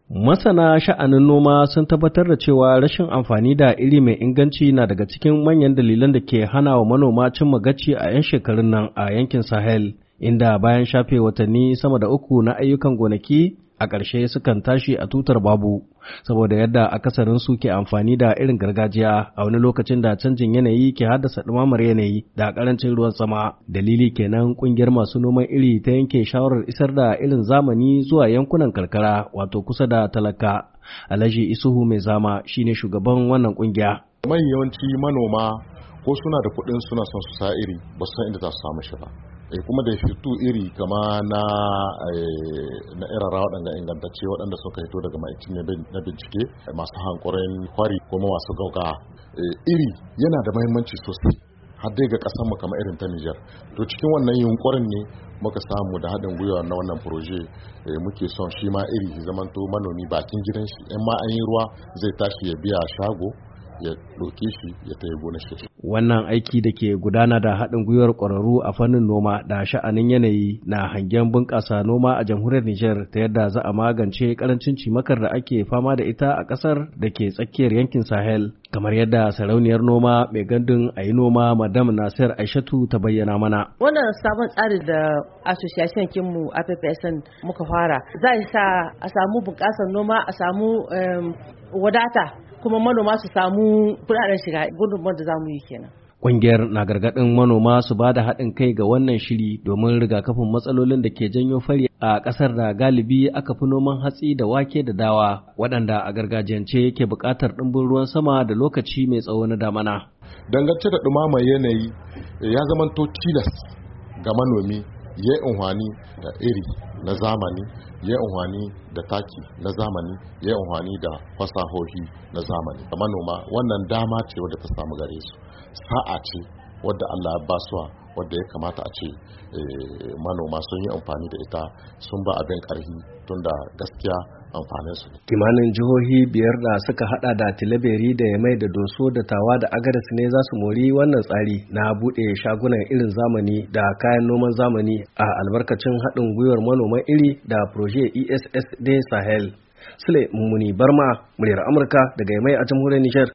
Masana sha'anin noma sun tabbatar da cewa rashin amfani da iri mai inganci na daga cikin manyan dalilan da ke hana wa manoma cimma gaci a 'yan shekarun nan a yankin Sahel, inda bayan shafe watanni sama da 3 na ayyukan gonaki a ƙarshe sukan tashi a tutar babu, saboda yadda akasarin su ke amfani da irin gargajiya a wani lokacin da canjin yanayi ke haddasa ɗumamar yanayi da ƙarancin ruwan sama. Dalili kenan ƙungiyar masu noman iri ta yanke shawarar isar da irin zamani zuwa yankunan karkara, wato kusa da talaka. Alhaji Isuhu Mai Zama shine shugaban wannan ƙungiya. Mai yawanci manoma ko suna da kuɗin suna son su sa iri ba su san inda za su samu shi ba. Kuma da fitu iri kama na irara waɗanda ingantacce waɗanda suka hito daga ma'aikacin na bincike masu hankurin kwari kuma masu gauga. Iri yana da mahimmanci sosai har dai ga ƙasarmu kamar irin ta Nijar. To cikin wannan yunkurin ne muka samu da haɗin gwiwa na wannan proje muke son shi ma iri zamanto manomi bakin gidan shi in ma an yi ruwa zai tashi ya biya shago ya ɗauke shi ya tayi gona shi. Wannan aiki da ke gudana da haɗin gwiwar ƙwararru a fannin noma da sha'anin yanayi na hangen bunƙasa noma a jamhuriyar Nijar ta yadda za a magance ƙarancin cimakar da ake fama da ita a ƙasar da ke tsakiyar yankin Sahel, kamar yadda sarauniyar noma mai gandun a yi noma Madam Nasir Aishatu ta bayyana mana. Wannan sabon tsari da association kinmu APPSN muka fara zai sa a samu bunƙasar noma, a samu wadata, kuma manoma su samu kudaden shiga gudunmawar da za mu yi kenan. Ƙungiyar na gargaɗin manoma su ba da haɗin kai ga wannan shiri domin rigakafin matsalolin da ke janyo fari a ƙasar da galibi aka fi noman hatsi da wake da dawa, waɗanda a gargajiyance ke buƙatar ɗimbin ruwan sama da lokaci mai tsawo na damana. Dangance da ɗumamar yanayi ya zamanto tilas ga manomi ya yi unhwani da iri na zamani, ya yi unhwani da taki na zamani, ya yi unhwani da fasahohi na zamani. Da manoma wannan dama ce wadda ta samu gare su, sa'a ce wadda Allah ya basuwa wadda ya kamata a ce manoma sun yi amfani da ita, sun ba abin ƙarfi tunda gaskiya amfanin su. Kimanin jihohi 5 da suka hada da Tilaberi da Yamai da Doso da Tawa da Agadez ne za su mori wannan tsari na buɗe shagunan irin zamani da kayan noman zamani a albarkacin haɗin gwiwar manoman iri da Projet ESS de Sahel. Sule Mummuni Barma, muryar Amurka daga Yamai a jamhuriyar Nijar.